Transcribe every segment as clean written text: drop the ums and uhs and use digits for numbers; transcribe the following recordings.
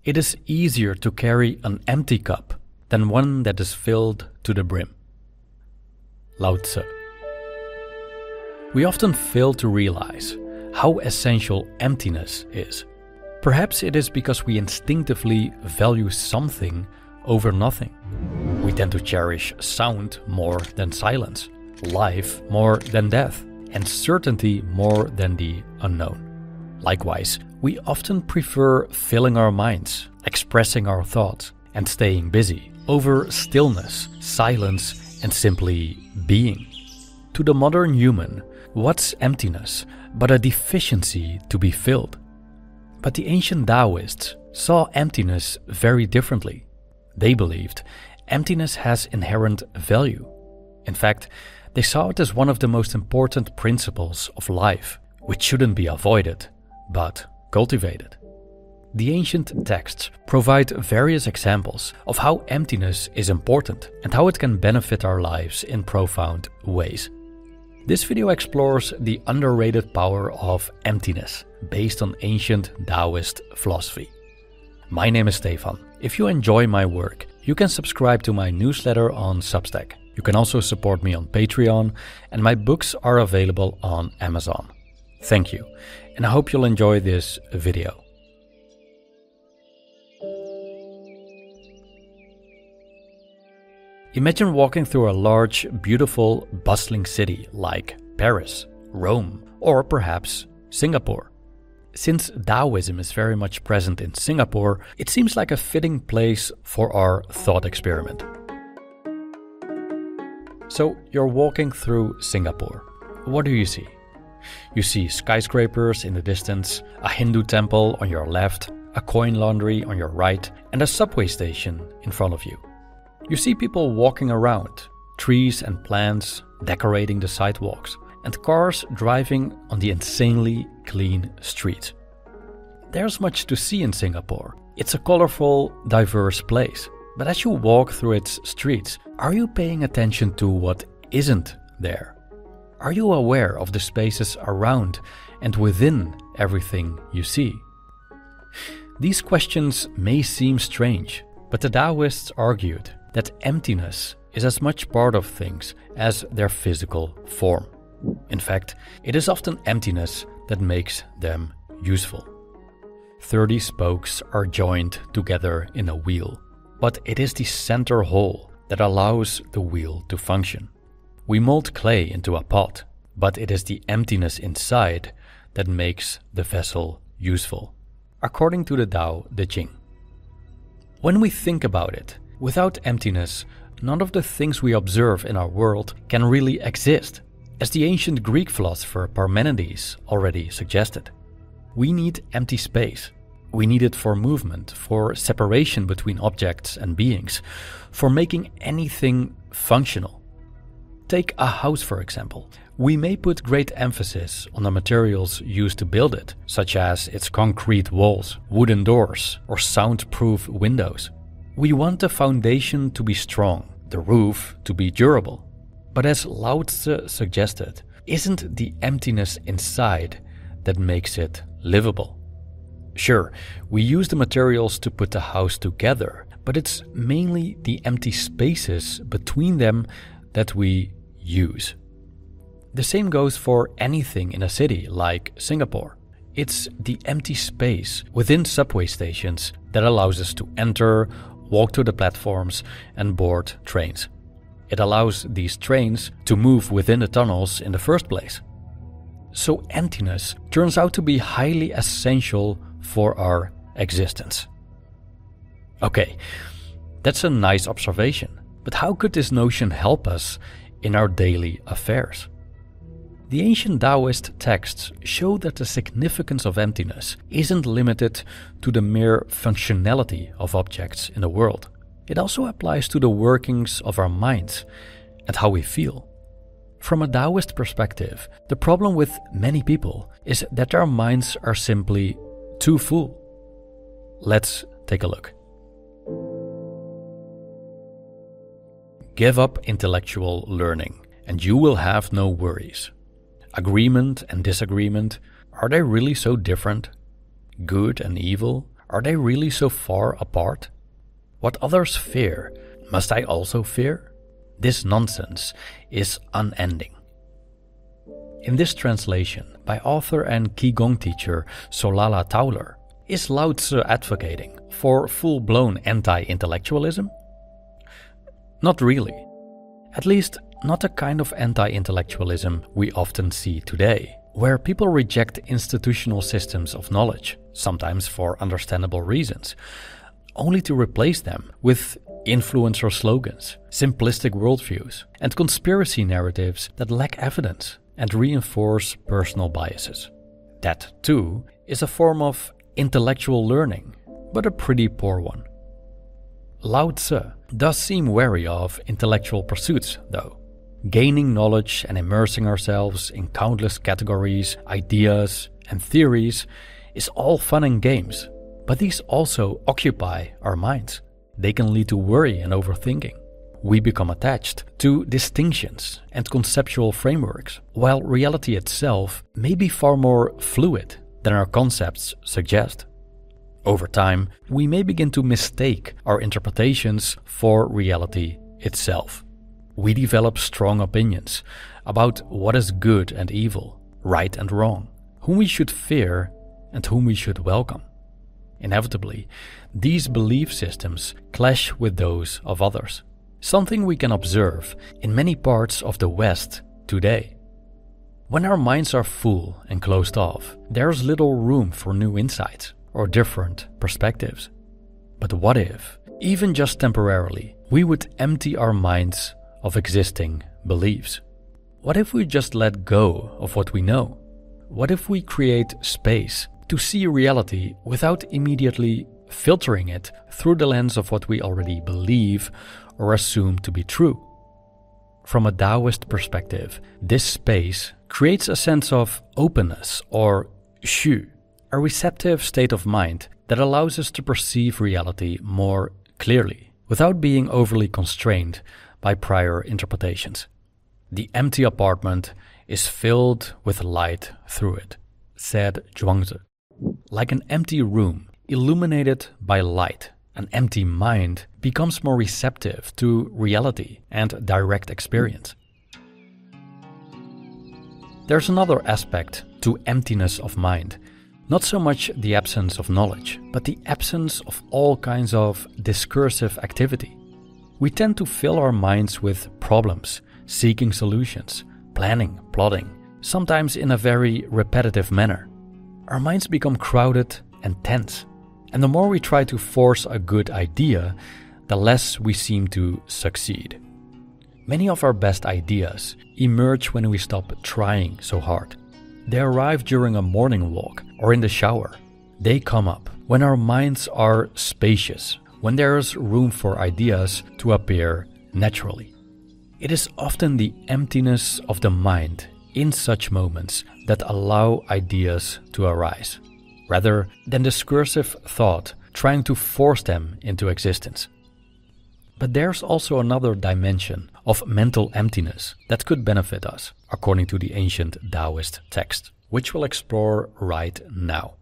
It is easier to carry an empty cup than one that is filled to the brim. Lao Tzu. We often fail to realize how essential emptiness is. Perhaps it is because we instinctively value something over nothing. We tend to cherish sound more than silence, life more than death, and certainty more than the unknown. Likewise, we often prefer filling our minds, expressing our thoughts, and staying busy over stillness, silence, and simply being. To the modern human, what's emptiness but a deficiency to be filled? But the ancient Taoists saw emptiness very differently. They believed emptiness has inherent value. In fact, they saw it as one of the most important principles of life, which shouldn't be avoided, but cultivated. The ancient texts provide various examples of how emptiness is important and how it can benefit our lives in profound ways. This video explores the underrated power of emptiness based on ancient Taoist philosophy. My name is Stefan. If you enjoy my work, you can subscribe to my newsletter on Substack. You can also support me on Patreon, and my books are available on Amazon. Thank you, and I hope you'll enjoy this video. Imagine walking through a large, beautiful, bustling city like Paris, Rome, or perhaps Singapore. Since Taoism is very much present in Singapore, it seems like a fitting place for our thought experiment. So you're walking through Singapore. What do you see? You see skyscrapers in the distance, a Hindu temple on your left, a coin laundry on your right, and a subway station in front of you. You see people walking around, trees and plants decorating the sidewalks, and cars driving on the insanely clean streets. There's much to see in Singapore. It's a colorful, diverse place. But as you walk through its streets, are you paying attention to what isn't there? Are you aware of the spaces around and within everything you see? These questions may seem strange, but the Taoists argued that emptiness is as much part of things as their physical form. In fact, it is often emptiness that makes them useful. 30 spokes are joined together in a wheel, but it is the center hole that allows the wheel to function. We mold clay into a pot, but it is the emptiness inside that makes the vessel useful, according to the Tao Te Ching. When we think about it, without emptiness, none of the things we observe in our world can really exist. As the ancient Greek philosopher Parmenides already suggested, we need empty space. We need it for movement, for separation between objects and beings, for making anything functional. Take a house, for example. We may put great emphasis on the materials used to build it, such as its concrete walls, wooden doors, or soundproof windows. We want the foundation to be strong, the roof to be durable. But as Lao Tzu suggested, isn't the emptiness inside that makes it livable? Sure, we use the materials to put the house together, but it's mainly the empty spaces between them that we use. The same goes for anything in a city like Singapore. It's the empty space within subway stations that allows us to enter, walk to the platforms, and board trains. It allows these trains to move within the tunnels in the first place. So emptiness turns out to be highly essential for our existence. Okay, that's a nice observation, but how could this notion help us in our daily affairs? The ancient Taoist texts show that the significance of emptiness isn't limited to the mere functionality of objects in the world. It also applies to the workings of our minds and how we feel. From a Taoist perspective, the problem with many people is that their minds are simply too full. Let's take a look. Give up intellectual learning, and you will have no worries. Agreement and disagreement, are they really so different? Good and evil, Are they really so far apart? What others fear, must I also fear? This nonsense is unending. In this translation, by author and Qigong teacher Solala Tauler, is Lao Tzu advocating for full-blown anti-intellectualism? Not really. At least not the kind of anti-intellectualism we often see today, where people reject institutional systems of knowledge, sometimes for understandable reasons, only to replace them with influencer slogans, simplistic worldviews, and conspiracy narratives that lack evidence and reinforce personal biases. That, too, is a form of intellectual learning, but a pretty poor one. Lao Tzu does seem wary of intellectual pursuits, though. Gaining knowledge and immersing ourselves in countless categories, ideas, and theories is all fun and games, but these also occupy our minds. They can lead to worry and overthinking. We become attached to distinctions and conceptual frameworks, while reality itself may be far more fluid than our concepts suggest. Over time, we may begin to mistake our interpretations for reality itself. We develop strong opinions about what is good and evil, right and wrong, whom we should fear and whom we should welcome. Inevitably, these belief systems clash with those of others, something we can observe in many parts of the West today. When our minds are full and closed off, there's little room for new insights or different perspectives. But what if, even just temporarily, we would empty our minds of existing beliefs? What if we just let go of what we know? What if we create space to see reality without immediately filtering it through the lens of what we already believe or assume to be true? From a Taoist perspective, this space creates a sense of openness or xu, a receptive state of mind that allows us to perceive reality more clearly, without being overly constrained by prior interpretations. The empty apartment is filled with light through it, said Zhuangzi. Like an empty room illuminated by light, an empty mind becomes more receptive to reality and direct experience. There's another aspect to emptiness of mind. Not so much the absence of knowledge, but the absence of all kinds of discursive activity. We tend to fill our minds with problems, seeking solutions, planning, plotting, sometimes in a very repetitive manner. Our minds become crowded and tense, and the more we try to force a good idea, the less we seem to succeed. Many of our best ideas emerge when we stop trying so hard. They arrive during a morning walk or in the shower. They come up when our minds are spacious, when there is room for ideas to appear naturally. It is often the emptiness of the mind in such moments that allow ideas to arise, rather than discursive thought trying to force them into existence. But there's also another dimension of mental emptiness that could benefit us, according to the ancient Taoist text, which we'll explore right now.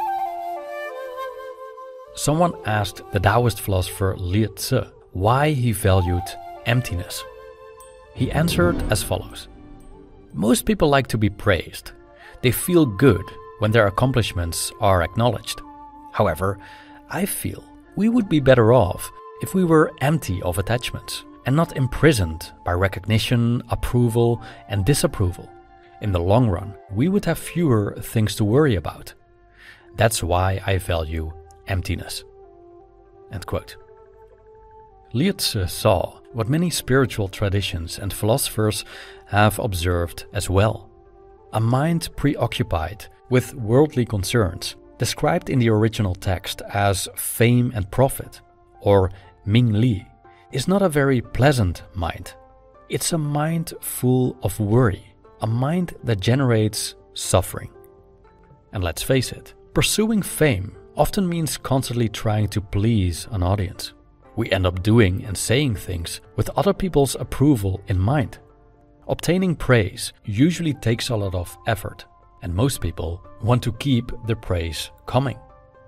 Someone asked the Taoist philosopher Lao Tzu why he valued emptiness. He answered as follows: most people like to be praised. They feel good when their accomplishments are acknowledged. However, I feel we would be better off if we were empty of attachments and not imprisoned by recognition, approval, and disapproval. In the long run, we would have fewer things to worry about. That's why I value emptiness. End quote. Lao Tzu saw what many spiritual traditions and philosophers have observed as well. A mind preoccupied with worldly concerns, described in the original text as fame and profit, or Ming Li, is not a very pleasant mind. It's a mind full of worry, a mind that generates suffering. And let's face it, pursuing fame often means constantly trying to please an audience. We end up doing and saying things with other people's approval in mind. Obtaining praise usually takes a lot of effort, and most people want to keep the praise coming.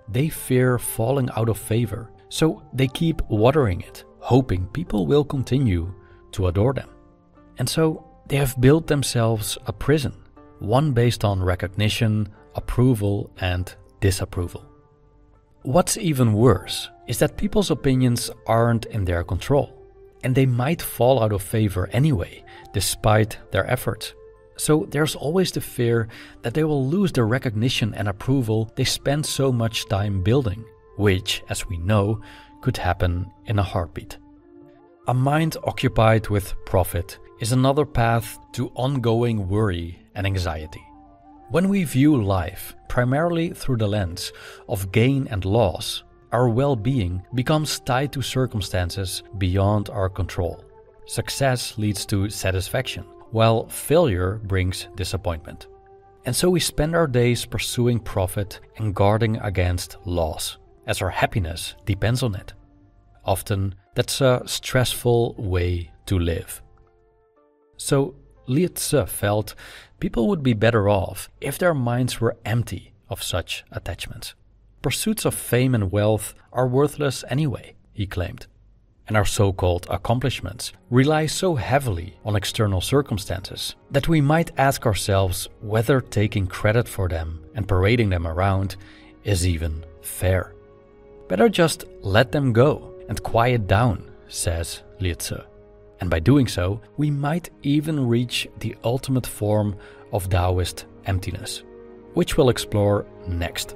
they fear falling out of favor, so they keep watering it, hoping people will continue to adore them. And so they have built themselves a prison, one based on recognition, approval, and disapproval. What's even worse is that people's opinions aren't in their control, and they might fall out of favor anyway, despite their efforts. So there's always the fear that they will lose the recognition and approval they spent so much time building, which, as we know, could happen in a heartbeat. A mind occupied with profit is another path to ongoing worry and anxiety. When we view life primarily through the lens of gain and loss, our well-being becomes tied to circumstances beyond our control. Success leads to satisfaction, while failure brings disappointment. And so we spend our days pursuing profit and guarding against loss, as our happiness depends on it. Often, that's a stressful way to live. So, Lao Tzu felt people would be better off if their minds were empty of such attachments. Pursuits of fame and wealth are worthless anyway, he claimed. And our so-called accomplishments rely so heavily on external circumstances that we might ask ourselves whether taking credit for them and parading them around is even fair. Better just let them go and quiet down, says Lao Tzu. And by doing so, we might even reach the ultimate form of Taoist emptiness, which we'll explore next.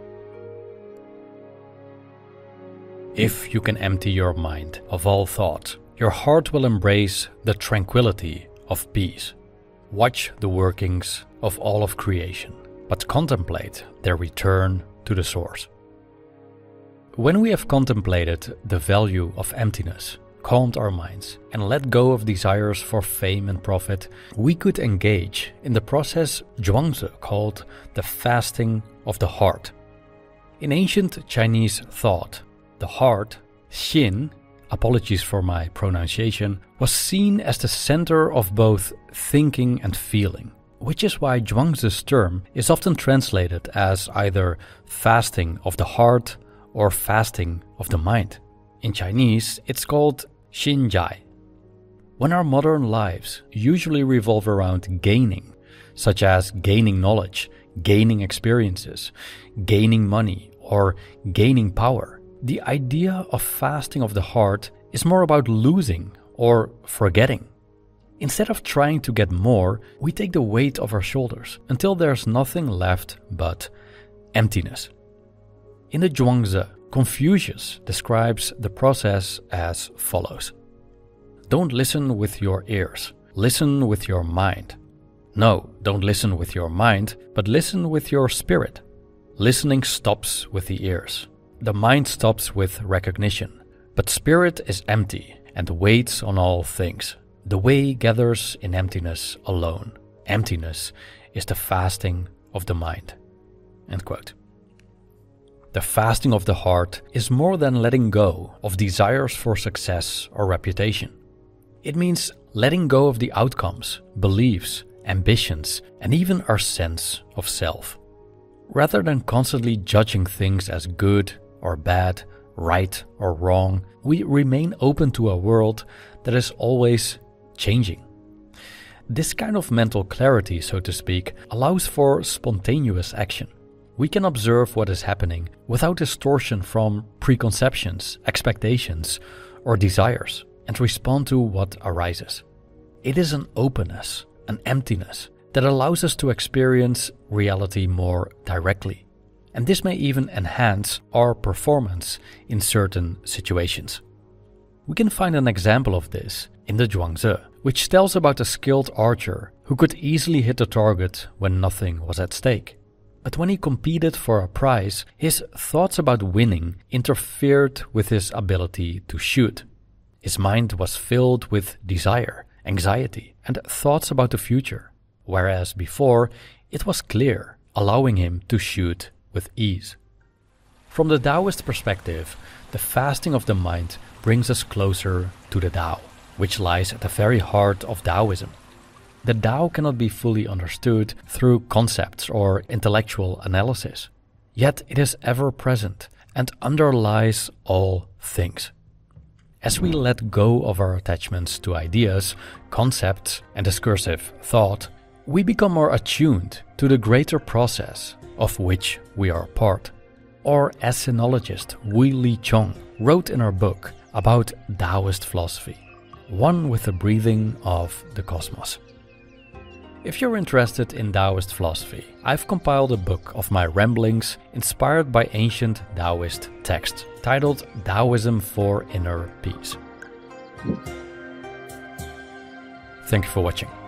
If you can empty your mind of all thought, your heart will embrace the tranquility of peace. Watch the workings of all of creation, but contemplate their return to the source. When we have contemplated the value of emptiness, calmed our minds, and let go of desires for fame and profit, we could engage in the process Zhuangzi called the fasting of the heart. In ancient Chinese thought, the heart, Xin, apologies for my pronunciation, was seen as the center of both thinking and feeling, which is why Zhuangzi's term is often translated as either fasting of the heart or fasting of the mind. In Chinese, it's called Xinjai. When our modern lives usually revolve around gaining, such as gaining knowledge, gaining experiences, gaining money, or gaining power, the idea of fasting of the heart is more about losing or forgetting. Instead of trying to get more, we take the weight off our shoulders until there's nothing left but emptiness. In the Zhuangzi, Confucius describes the process as follows. Don't listen with your ears, listen with your mind. No, don't listen with your mind, but listen with your spirit. Listening stops with the ears. The mind stops with recognition, but spirit is empty and waits on all things. The way gathers in emptiness alone. Emptiness is the fasting of the mind. End quote. The fasting of the heart is more than letting go of desires for success or reputation. It means letting go of the outcomes, beliefs, ambitions, and even our sense of self. Rather than constantly judging things as good or bad, right or wrong, we remain open to a world that is always changing. This kind of mental clarity, so to speak, allows for spontaneous action. We can observe what is happening without distortion from preconceptions, expectations, or desires, and respond to what arises. It is an openness, an emptiness, that allows us to experience reality more directly. And this may even enhance our performance in certain situations. We can find an example of this in the Zhuangzi, which tells about a skilled archer who could easily hit the target when nothing was at stake. But when he competed for a prize, his thoughts about winning interfered with his ability to shoot. His mind was filled with desire, anxiety, and thoughts about the future, whereas before it was clear, allowing him to shoot with ease. From the Taoist perspective, the fasting of the mind brings us closer to the Tao, which lies at the very heart of Taoism. The Tao cannot be fully understood through concepts or intellectual analysis. yet it is ever present and underlies all things. As we let go of our attachments to ideas, concepts, and discursive thought, we become more attuned to the greater process of which we are a part. Or as sinologist Wei-Li Chong wrote in her book about Taoist philosophy, one with the breathing of the cosmos. If you're interested in Taoist philosophy, I've compiled a book of my ramblings inspired by ancient Taoist texts, titled Taoism for Inner Peace. Thank you for watching.